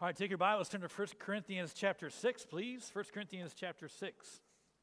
All right, take your Bibles, turn to 1 Corinthians chapter 6, please. 1 Corinthians chapter 6.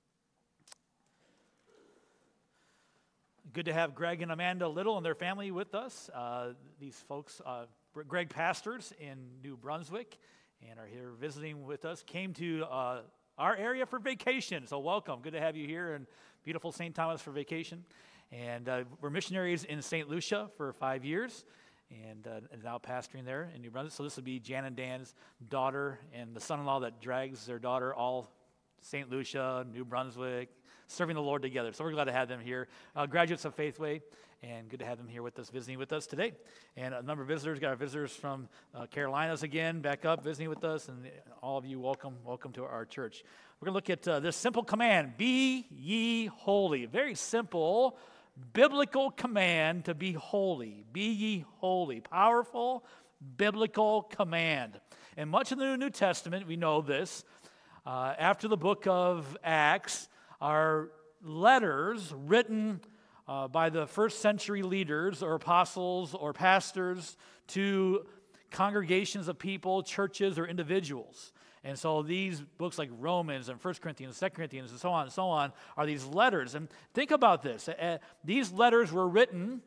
Good to have Greg and Amanda Little and their family with us. These folks, Greg pastors in New Brunswick and are here visiting with us. Came to our area for vacation, so welcome. Good to have you here in beautiful St. Thomas for vacation. And we're missionaries in St. Lucia for 5 years. And now pastoring there in New Brunswick. So this will be Jan and Dan's daughter and the son-in-law that drags their daughter all St. Lucia, New Brunswick, serving the Lord together. So we're glad to have them here. Graduates of Faithway, and good to have them here with us, visiting with us today. And a number of visitors, got our visitors from Carolinas again, back up, visiting with us. And all of you, welcome to our church. We're going to look at this simple command, be ye holy. Very simple biblical command to be holy. Be ye holy. Powerful biblical command. And much of the New Testament, we know this, after the book of Acts, are letters written by the first century leaders or apostles or pastors to congregations of people, churches, or individuals. And so these books like Romans and 1 Corinthians, 2 Corinthians, and so on, are these letters. And think about this. These letters were written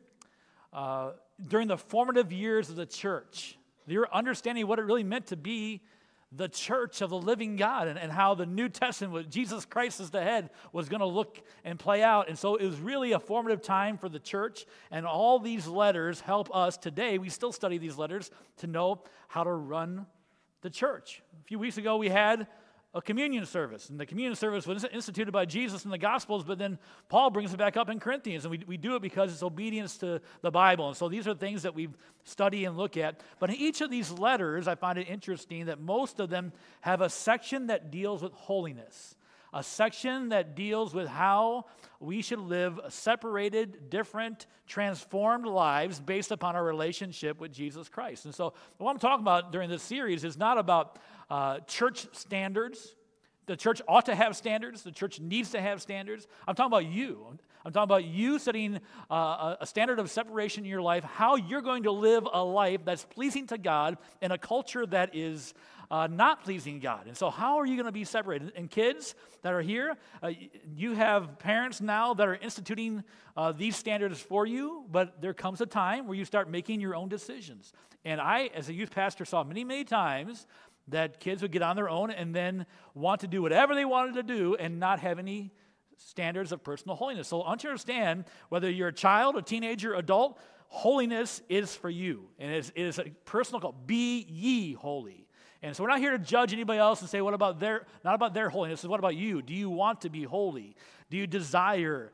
during the formative years of the church. They were understanding what it really meant to be the church of the living God and how the New Testament, with Jesus Christ as the head, was going to look and play out. And so it was really a formative time for the church. And all these letters help us today. We still study these letters to know how to run the church. A few weeks ago, we had a communion service, and the communion service was instituted by Jesus in the Gospels, but then Paul brings it back up in Corinthians, and we do it because it's obedience to the Bible. And so these are things that we study and look at. But in each of these letters, I find it interesting that most of them have a section that deals with holiness, a section that deals with how we should live separated, different, transformed lives based upon our relationship with Jesus Christ. And so what I'm talking about during this series is not about church standards. The church ought to have standards. The church needs to have standards. I'm talking about you. I'm talking about you setting a standard of separation in your life, how you're going to live a life that's pleasing to God in a culture that is not pleasing God. And so how are you going to be separated? And kids that are here, you have parents now that are instituting these standards for you, but there comes a time where you start making your own decisions. And I, as a youth pastor, saw many, many times that kids would get on their own and then want to do whatever they wanted to do and not have any standards of personal holiness. So understand, whether you're a child, a teenager, adult, holiness is for you. And it is a personal call. Be ye holy. And so we're not here to judge anybody else and say, what about not about their holiness, it's what about you? Do you want to be holy? Do you desire?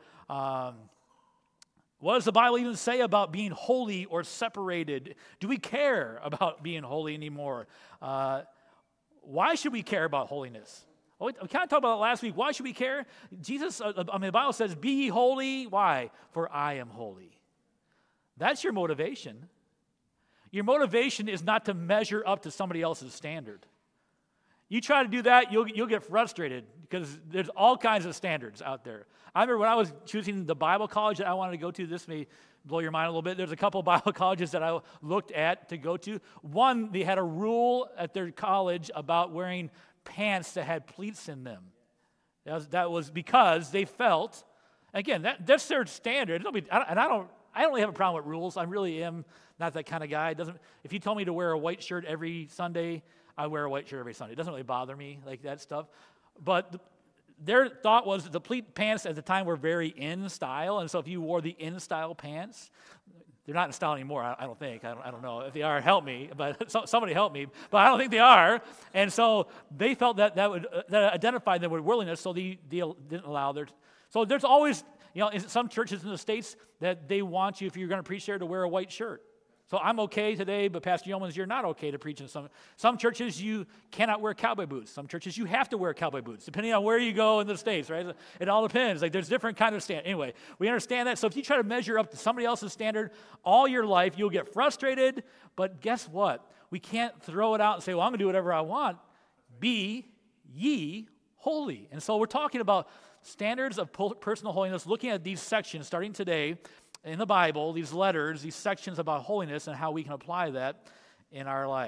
What does the Bible even say about being holy or separated? Do we care about being holy anymore? Why should we care about holiness? We kind of talked about it last week. Why should we care? The Bible says, be ye holy. Why? For I am holy. That's your motivation. Your motivation is not to measure up to somebody else's standard. You try to do that, you'll get frustrated because there's all kinds of standards out there. I remember when I was choosing the Bible college that I wanted to go to, this may blow your mind a little bit. There's a couple of Bible colleges that I looked at to go to. One, they had a rule at their college about wearing pants that had pleats in them. That was because they felt, again, that's their standard. I don't really have a problem with rules. I really am not that kind of guy. If you told me to wear a white shirt every Sunday, I wear a white shirt every Sunday. It doesn't really bother me, like that stuff. But their thought was that the pleat pants at the time were very in style, and so if you wore the in style pants, they're not in style anymore, I don't think. I don't know. If they are, help me. But somebody help me. But I don't think they are. And so they felt that identified them with worldliness, so they didn't allow their. So there's always, in some churches in the States that they want you, if you're going to preach there, to wear a white shirt. So I'm okay today, but Pastor Yeomans, you're not okay to preach in some churches. You cannot wear cowboy boots. Some churches you have to wear cowboy boots, depending on where you go in the States, right? It all depends. Like there's different kind of standard. Anyway, we understand that. So if you try to measure up to somebody else's standard all your life, you'll get frustrated. But guess what? We can't throw it out and say, well, I'm going to do whatever I want. Be ye holy. And so we're talking about standards of personal holiness, looking at these sections starting today in the Bible, these letters, these sections about holiness and how we can apply that in our life.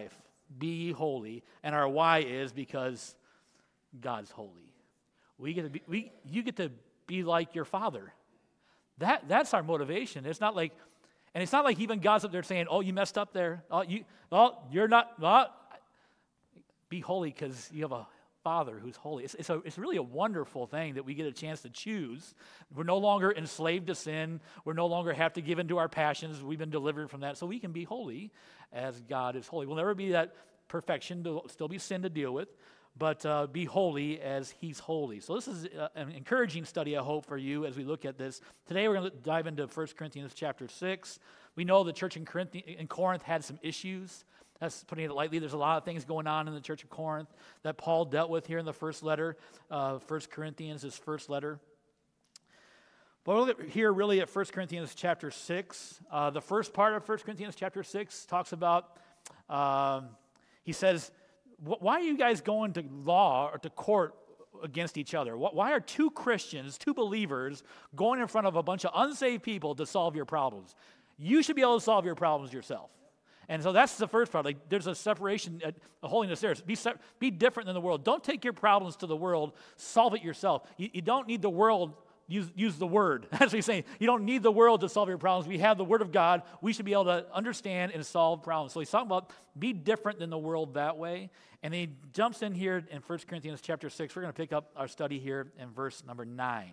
be ye holy, and our why is because God's holy. You get to be like your Father. That's our motivation. It's not like even God's up there saying, "Oh, you messed up there. You're not. Be holy because you have a Father who's holy." It's really a wonderful thing that we get a chance to choose. We're no longer enslaved to sin. We're no longer have to give in to our passions. We've been delivered from that, so we can be holy as God is holy. We'll never be that perfection. There'll still be sin to deal with, but be holy as He's holy. So this is an encouraging study, I hope, for you as we look at this. Today we're going to dive into 1 Corinthians chapter 6. We know the church in Corinth had some issues. That's putting it lightly. There's a lot of things going on in the church of Corinth that Paul dealt with here in the first letter, 1 Corinthians, his first letter. But we'll look here really at 1 Corinthians chapter 6. The first part of 1 Corinthians chapter 6 talks about, he says, why are you guys going to law or to court against each other? Why are two Christians, two believers, going in front of a bunch of unsaved people to solve your problems? You should be able to solve your problems yourself. And so that's the first part. Like, there's a separation, a holiness there. Be different than the world. Don't take your problems to the world. Solve it yourself. You don't need the world. Use the Word. That's what he's saying. You don't need the world to solve your problems. We have the Word of God. We should be able to understand and solve problems. So he's talking about be different than the world that way. And then he jumps in here in 1 Corinthians chapter 6. We're going to pick up our study here in verse number 9.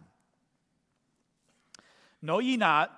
Know ye not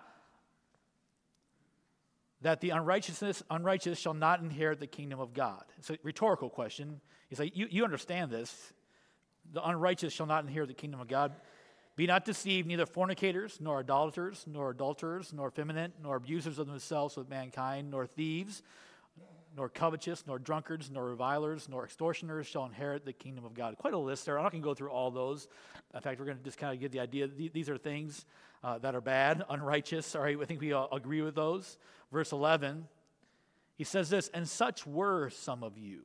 that the unrighteous shall not inherit the kingdom of God? It's a rhetorical question. He's like, you understand this. The unrighteous shall not inherit the kingdom of God. Be not deceived, neither fornicators, nor idolaters, nor adulterers, nor effeminate, nor abusers of themselves with mankind, nor thieves, nor covetous, nor drunkards, nor revilers, nor extortioners shall inherit the kingdom of God. Quite a list there. I'm not going to go through all those. In fact, we're going to just kind of get the idea. These are things that are bad, unrighteous. All right, I think we all agree with those. Verse 11, he says this, and such were some of you,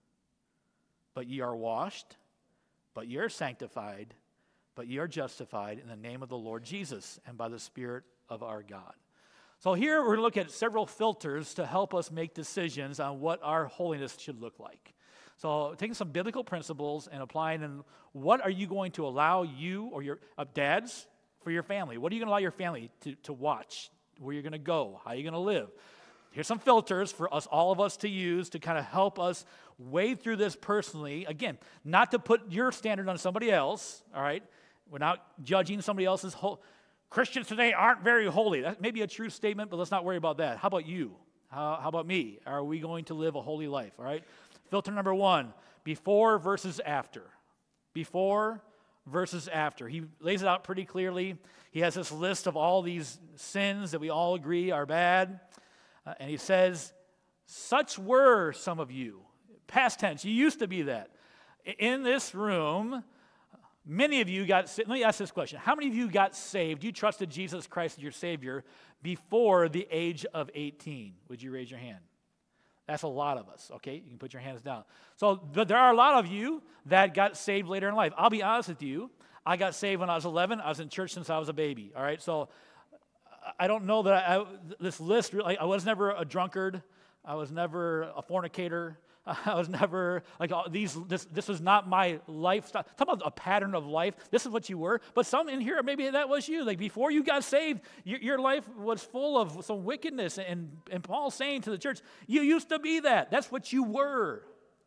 but ye are washed, but ye are sanctified, but ye are justified in the name of the Lord Jesus and by the Spirit of our God. So here we're going to look at several filters to help us make decisions on what our holiness should look like. So taking some biblical principles and applying them, what are you going to allow you or your dads for your family? What are you going to allow your family to watch? Where you're going to go? How are you going to live? Here's some filters for us, all of us, to use to kind of help us wade through this personally. Again, not to put your standard on somebody else, all right? We're not judging somebody else's Christians today aren't very holy. That may be a true statement, but let's not worry about that. How about you? How about me? Are we going to live a holy life, all right? Filter number 1, before versus after. Before versus after. He lays it out pretty clearly. He has this list of all these sins that we all agree are bad. And he says, such were some of you. Past tense, you used to be that. In this room, many of you got saved. Let me ask this question. How many of you got saved? You trusted Jesus Christ as your Savior before the age of 18? Would you raise your hand? That's a lot of us, okay? You can put your hands down. So, but there are a lot of you that got saved later in life. I'll be honest with you. I got saved when I was 11. I was in church since I was a baby, all right? So I don't know that this list, I was never a drunkard. I was never a fornicator. I was never, this was not my lifestyle. Talk about a pattern of life. This is what you were. But some in here, maybe that was you. Like before you got saved, your life was full of some wickedness. And Paul's saying to the church, you used to be that. That's what you were.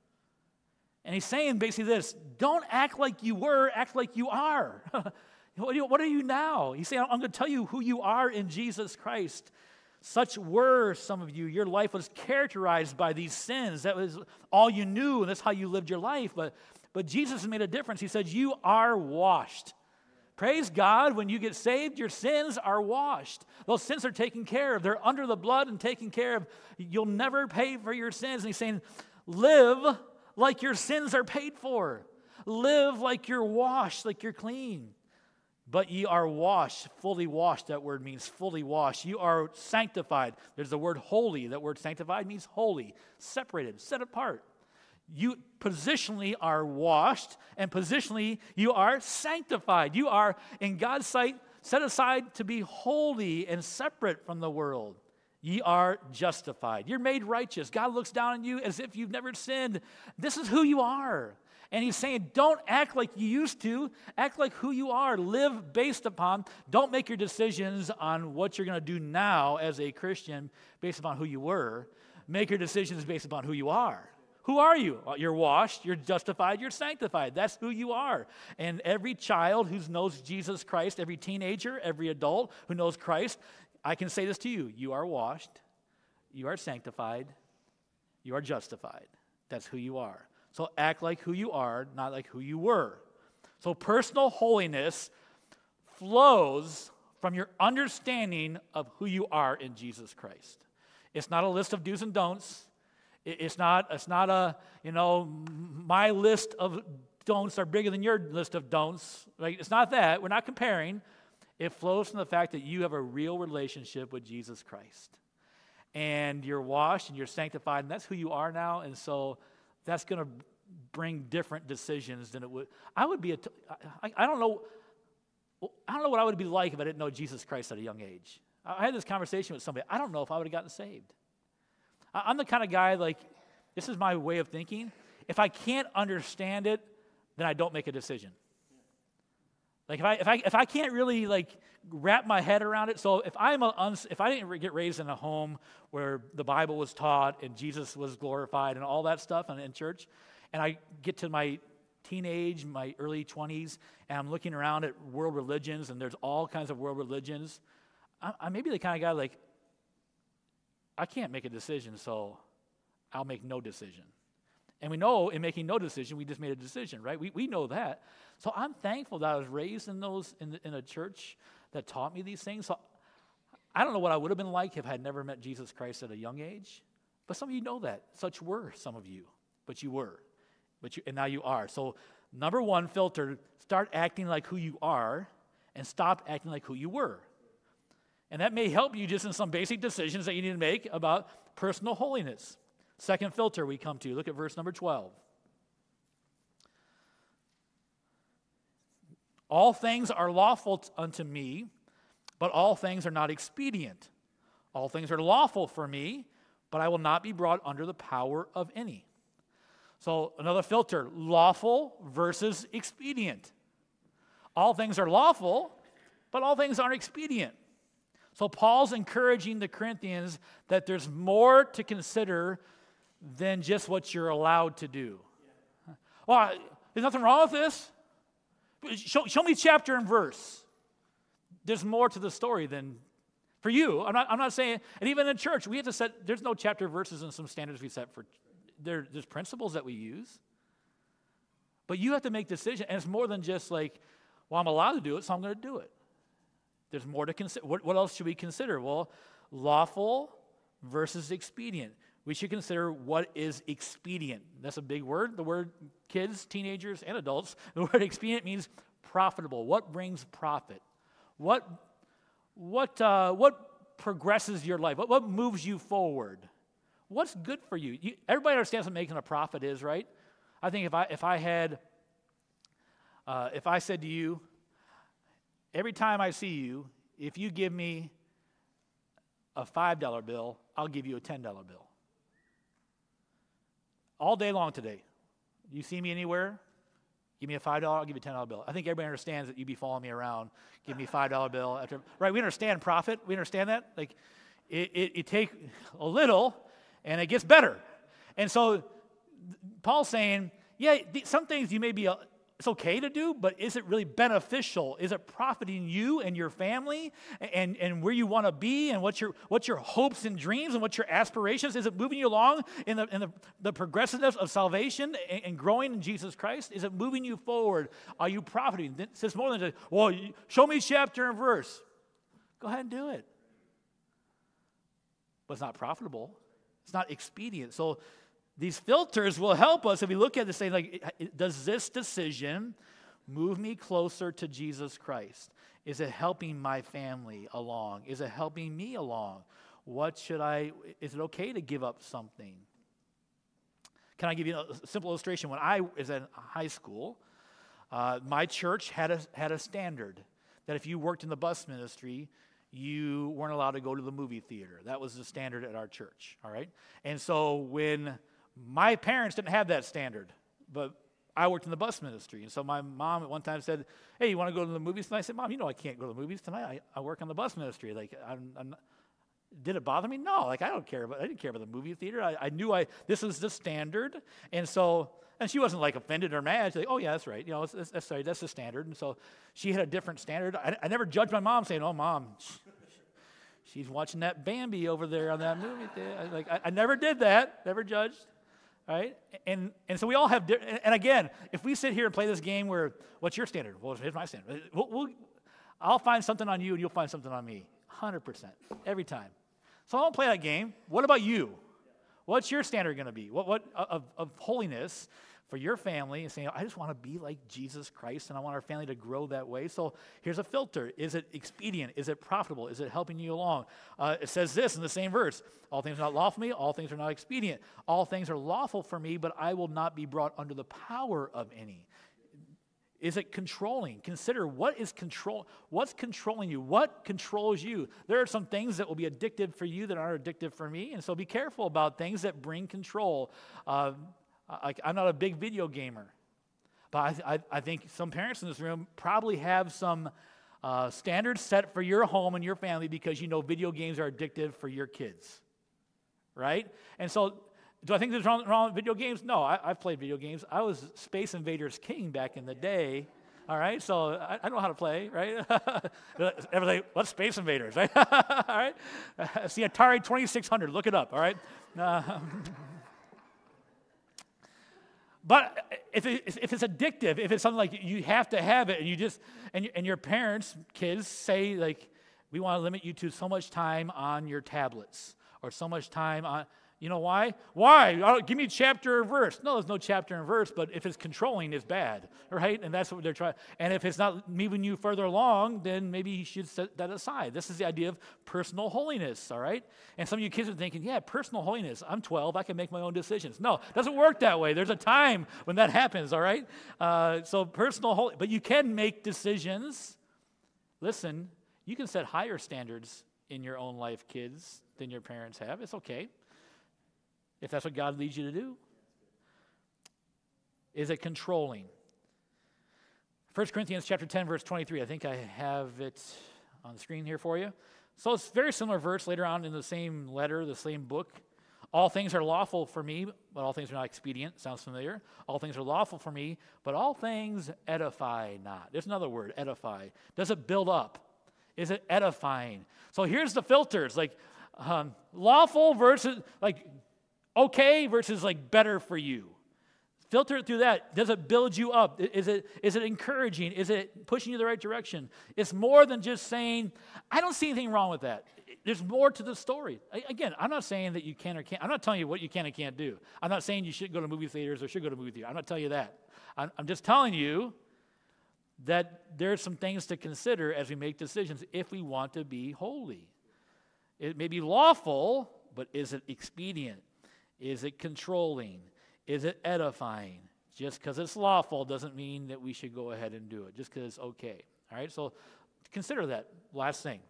And he's saying basically this, don't act like you were, act like you are. What are you now? He's saying, I'm going to tell you who you are in Jesus Christ. Such were some of you. Your life was characterized by these sins. That was all you knew, and that's how you lived your life. But Jesus made a difference. He said, you are washed. Praise God, when you get saved, your sins are washed. Those sins are taken care of. They're under the blood and taken care of. You'll never pay for your sins. And he's saying, live like your sins are paid for. Live like you're washed, like you're clean. But ye are washed, fully washed. That word means fully washed. You are sanctified. There's the word holy. That word sanctified means holy, separated, set apart. You positionally are washed, and positionally you are sanctified. You are, in God's sight, set aside to be holy and separate from the world. Ye are justified. You're made righteous. God looks down on you as if you've never sinned. This is who you are. And he's saying, don't act like you used to. Act like who you are. Live based upon. Don't make your decisions on what you're going to do now as a Christian based upon who you were. Make your decisions based upon who you are. Who are you? You're washed, you're justified, you're sanctified. That's who you are. And every child who knows Jesus Christ, every teenager, every adult who knows Christ, I can say this to you. You are washed, you are sanctified, you are justified. That's who you are. So act like who you are, not like who you were. So personal holiness flows from your understanding of who you are in Jesus Christ. It's not a list of do's and don'ts. It's not a, my list of don'ts are bigger than your list of don'ts. Like, it's not that. We're not comparing. It flows from the fact that you have a real relationship with Jesus Christ. And you're washed and you're sanctified, and that's who you are now. And so that's going to bring different decisions than it would. I don't know what I would be like if I didn't know Jesus Christ at a young age. I had this conversation with somebody. I don't know if I would have gotten saved. I'm the kind of guy, like, this is my way of thinking. If I can't understand it, then I don't make a decision. Like, if I can't really, like, wrap my head around it. So if I didn't get raised in a home where the Bible was taught and Jesus was glorified and all that stuff in church, and I get to my teenage, my early 20s, and I'm looking around at world religions, and there's all kinds of world religions, I may be the kind of guy, like, I can't make a decision, so I'll make no decision. And we know in making no decision, we just made a decision, right? We know that. So I'm thankful that I was raised in a church that taught me these things. So I don't know what I would have been like if I had never met Jesus Christ at a young age. But some of you know that. Such were some of you. But you were. And now you are. So number one filter, start acting like who you are and stop acting like who you were. And that may help you just in some basic decisions that you need to make about personal holiness. Second filter we come to. Look at verse number 12. All things are lawful unto me, but all things are not expedient. All things are lawful for me, but I will not be brought under the power of any. So another filter, lawful versus expedient. All things are lawful, but all things aren't expedient. So Paul's encouraging the Corinthians that there's more to consider than just what you're allowed to do. Well, there's nothing wrong with this. Show me chapter and verse. There's more to the story than for you. I'm not saying, and even in church, we have to set, there's no chapter verses and some standards we set for, there's principles that we use. But you have to make decisions, and it's more than just like, well, I'm allowed to do it, so I'm going to do it. There's more to consider. What else should we consider? Well, lawful versus expedient. We should consider what is expedient. That's a big word. The word kids, teenagers, and adults. The word expedient means profitable. What brings profit? What progresses your life? What moves you forward? What's good for you? Everybody understands what making a profit is, right? I think if I said to you, every time I see you, if you give me a $5 bill, I'll give you a $10 bill. All day long today. You see me anywhere? Give me a $5, I'll give you a $10 bill. I think everybody understands that you'd be following me around. Give me a $5 bill. Right, we understand profit. We understand that. Like, it take a little, and it gets better. And so Paul's saying, yeah, some things you may be, it's okay to do, but is it really beneficial? Is it profiting you and your family and where you want to be and what's your hopes and dreams and what's your aspirations? Is it moving you along in the progressiveness of salvation and growing in Jesus Christ? Is it moving you forward? Are you profiting? It's more than just, well, show me chapter and verse. Go ahead and do it. But it's not profitable. It's not expedient. So these filters will help us if we look at this saying, like, does this decision move me closer to Jesus Christ? Is it helping my family along? Is it helping me along? Is it okay to give up something? Can I give you a simple illustration? When I was in high school, my church had a standard that if you worked in the bus ministry, you weren't allowed to go to the movie theater. That was the standard at our church, all right? And so when my parents didn't have that standard, but I worked in the bus ministry, and so my mom at one time said, hey, you want to go to the movies tonight? I said, Mom, you know I can't go to the movies tonight. I work on the bus ministry. Like, did it bother me? No, like, I didn't care about the movie theater. I knew this was the standard, and so, and she wasn't like offended or mad. She's like, oh yeah, that's right. You know, that's right, that's the standard. And so she had a different standard. I never judged my mom saying, oh, Mom, she's watching that Bambi over there on that movie theater. I never did that, never judged. Right? And so we all have, and again, if we sit here and play this game where, what's your standard? Well, here's my standard. I'll find something on you and you'll find something on me. 100%, every time. So I don't play that game. What about you? What's your standard going to be? What of holiness for your family, and saying, I just want to be like Jesus Christ, and I want our family to grow that way. So here's a filter. Is it expedient? Is it profitable? Is it helping you along? It says this in the same verse. All things are not lawful for me. All things are not expedient. All things are lawful for me, but I will not be brought under the power of any. Is it controlling? Consider what's controlling you? What controls you? There are some things that will be addictive for you that aren't addictive for me, and so be careful about things that bring control. I'm not a big video gamer, but I think some parents in this room probably have some standards set for your home and your family because you know video games are addictive for your kids, right? And so, do I think there's wrong with video games? No, I've played video games. I was Space Invaders king back in the day, all right? So I know how to play, right? Everybody, what's Space Invaders, right? All right? It's the Atari 2600. Look it up, all right? But if it's addictive, if it's something like you have to have it, and you just and your parents, kids say like, we want to limit you to so much time on your tablets or so much time on, you know why? Why? Give me chapter or verse. No, there's no chapter and verse, but if it's controlling, it's bad, right? And that's what they're trying. And if it's not moving you further along, then maybe you should set that aside. This is the idea of personal holiness, all right? And some of you kids are thinking, yeah, personal holiness. I'm 12. I can make my own decisions. No, it doesn't work that way. There's a time when that happens, all right? So personal holiness. But you can make decisions. Listen, you can set higher standards in your own life, kids, than your parents have. It's okay. If that's what God leads you to do. Is it controlling? 1 Corinthians chapter 10, verse 23. I think I have it on the screen here for you. So it's a very similar verse later on in the same letter, the same book. All things are lawful for me, but all things are not expedient. Sounds familiar. All things are lawful for me, but all things edify not. There's another word, edify. Does it build up? Is it edifying? So here's the filters, like lawful versus like okay versus like better for you. Filter it through that. Does it build you up? Is it encouraging? Is it pushing you the right direction? It's more than just saying, I don't see anything wrong with that. There's more to the story. Again, I'm not saying that you can or can't. I'm not telling you what you can and can't do. I'm not saying you should go to movie theaters or should go to movie theaters. I'm not telling you that. I'm just telling you that there's some things to consider as we make decisions if we want to be holy. It may be lawful, but is it expedient? Is it controlling? Is it edifying? Just because it's lawful doesn't mean that we should go ahead and do it, just because it's okay. All right, so consider that. Last thing.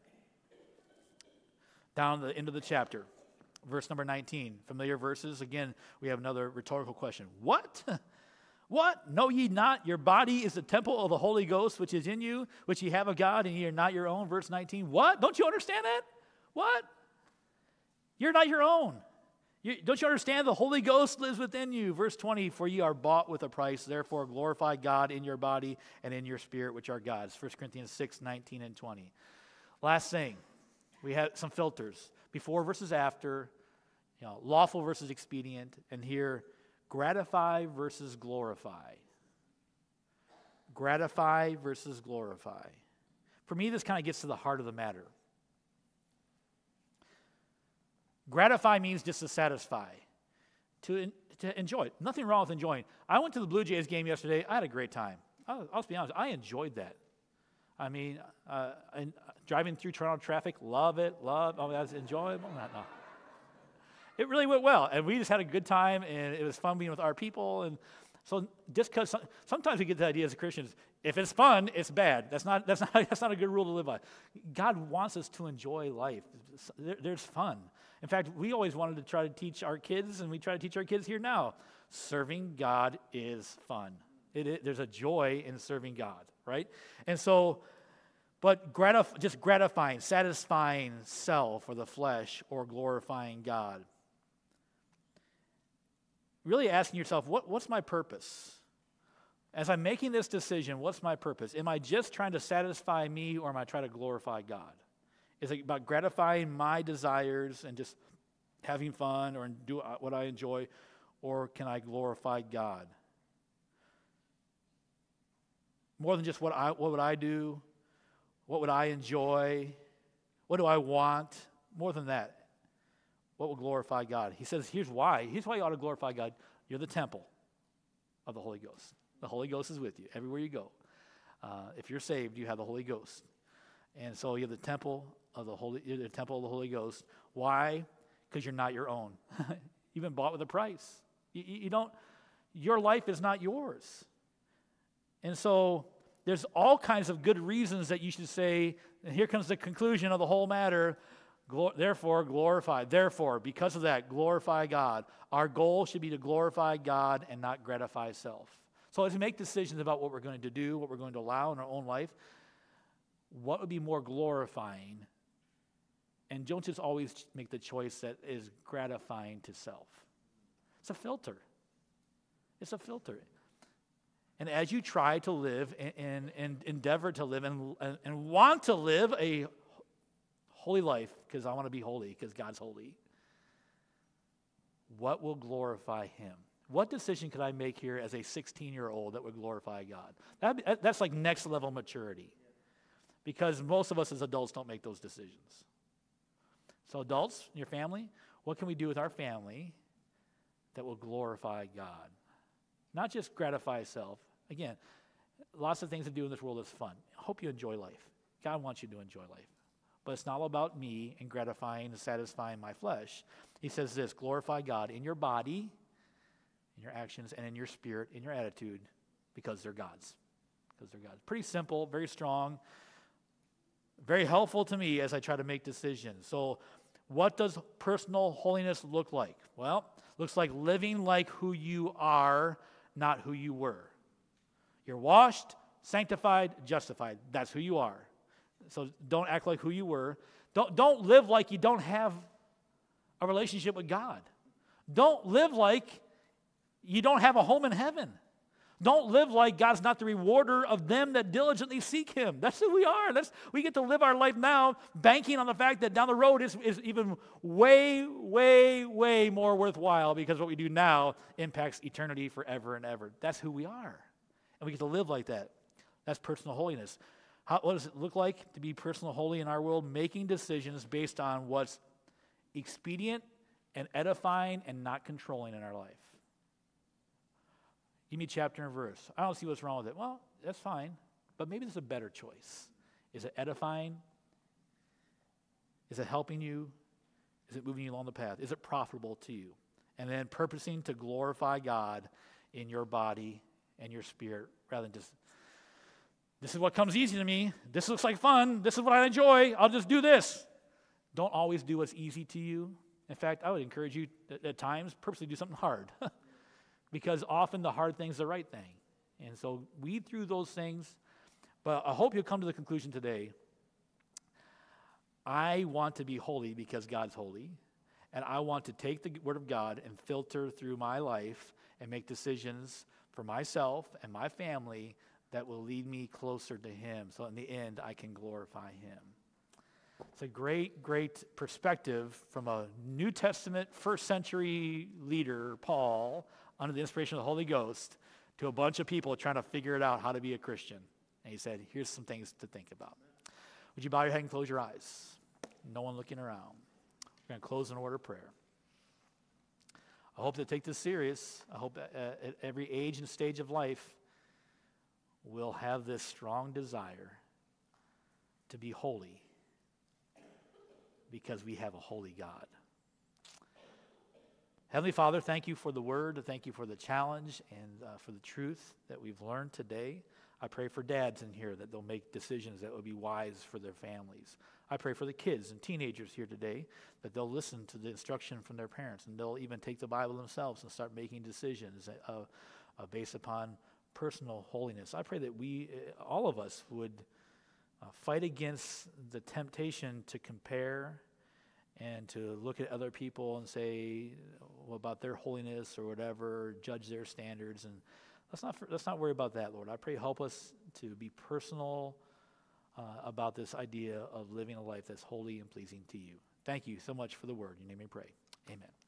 Down the end of the chapter, verse number 19. Familiar verses. Again, we have another rhetorical question. What? What? Know ye not your body is the temple of the Holy Ghost, which is in you, which ye have of God, and ye are not your own? Verse 19. What? Don't you understand that? What? You're not your own. Don't you understand? The Holy Ghost lives within you. Verse 20, for ye are bought with a price, therefore glorify God in your body and in your spirit, which are God's. 1 Corinthians 6, 19 and 20. Last thing, we have some filters. Before versus after, lawful versus expedient, and here, gratify versus glorify. Gratify versus glorify. For me, this kind of gets to the heart of the matter. Gratify means just to satisfy, to enjoy. Nothing wrong with enjoying. I went to the Blue Jays game yesterday. I had a great time. I'll be honest. I enjoyed that. I mean, and driving through Toronto traffic, love it. Oh, that's enjoyable. No. It really went well, and we just had a good time, and it was fun being with our people. And So just because sometimes we get the idea as Christians, if it's fun, it's bad. That's not a good rule to live by. God wants us to enjoy life. There's fun. In fact, we always wanted to try to teach our kids, and we try to teach our kids here now, serving God is fun. There's a joy in serving God, right? And so, but just gratifying, satisfying self or the flesh or glorifying God. Really asking yourself, what's my purpose? As I'm making this decision, what's my purpose? Am I just trying to satisfy me, or am I trying to glorify God? Is it about gratifying my desires and just having fun or do what I enjoy, or can I glorify God? More than just what would I do? What would I enjoy? What do I want? More than that. What will glorify God? He says, here's why. Here's why you ought to glorify God. You're the temple of the Holy Ghost. The Holy Ghost is with you everywhere you go. If you're saved, you have the Holy Ghost. And so you're the temple of the Holy Ghost. Why? Because you're not your own. You've been bought with a price. Your life is not yours. And so there's all kinds of good reasons that you should say, and here comes the conclusion of the whole matter, therefore, glorify. Therefore, because of that, glorify God. Our goal should be to glorify God and not gratify self. So as we make decisions about what we're going to do, what we're going to allow in our own life, what would be more glorifying? And don't just always make the choice that is gratifying to self. It's a filter. It's a filter. And as you try to live and endeavor to live and want to live a holy life, because I want to be holy, because God's holy, what will glorify Him? What decision could I make here as a 16-year-old that would glorify God? That's like next level maturity, because most of us as adults don't make those decisions. So adults, your family, what can we do with our family that will glorify God? Not just gratify self. Again, lots of things to do in this world is fun. I hope you enjoy life. God wants you to enjoy life. But it's not all about me and gratifying and satisfying my flesh. He says this, glorify God in your body, in your actions, and in your spirit, in your attitude, because they're God's. Because they're God's. Pretty simple, very strong, very helpful to me as I try to make decisions. So what does personal holiness look like? Well, looks like living like who you are, not who you were. You're washed, sanctified, justified. That's who you are. So don't act like who you were. Don't live like you don't have a relationship with God. Don't live like you don't have a home in heaven. Don't live like God's not the rewarder of them that diligently seek Him. That's who we are. We get to live our life now banking on the fact that down the road is even way, way, way more worthwhile, because what we do now impacts eternity forever and ever. That's who we are. And we get to live like that. That's personal holiness. What does it look like to be personal holy in our world? Making decisions based on what's expedient and edifying and not controlling in our life. Give me chapter and verse. I don't see what's wrong with it. Well, that's fine, but maybe there's a better choice. Is it edifying? Is it helping you? Is it moving you along the path? Is it profitable to you? And then purposing to glorify God in your body and your spirit, rather than just, this is what comes easy to me. This looks like fun. This is what I enjoy. I'll just do this. Don't always do what's easy to you. In fact, I would encourage you at times purposely do something hard. Because often the hard thing's the right thing. And so weed through those things. But I hope you'll come to the conclusion today, I want to be holy because God's holy. And I want to take the Word of God and filter through my life and make decisions for myself and my family that will lead me closer to Him. So in the end, I can glorify Him. It's a great, great perspective from a New Testament, first century leader, Paul, under the inspiration of the Holy Ghost, to a bunch of people trying to figure it out how to be a Christian. And he said, here's some things to think about. Would you bow your head and close your eyes? No one looking around. We're going to close in order of prayer. I hope to take this serious. I hope that at every age and stage of life, we'll have this strong desire to be holy because we have a holy God. Heavenly Father, thank you for the word. Thank you for the challenge and for the truth that we've learned today. I pray for dads in here that they'll make decisions that will be wise for their families. I pray for the kids and teenagers here today that they'll listen to the instruction from their parents and they'll even take the Bible themselves and start making decisions based upon personal holiness. I pray that all of us, would fight against the temptation to compare and to look at other people and say, well, about their holiness or whatever, judge their standards. And let's not worry about that, Lord. I pray help us to be personal about this idea of living a life that's holy and pleasing to you. Thank you so much for the word. In your name we pray. Amen.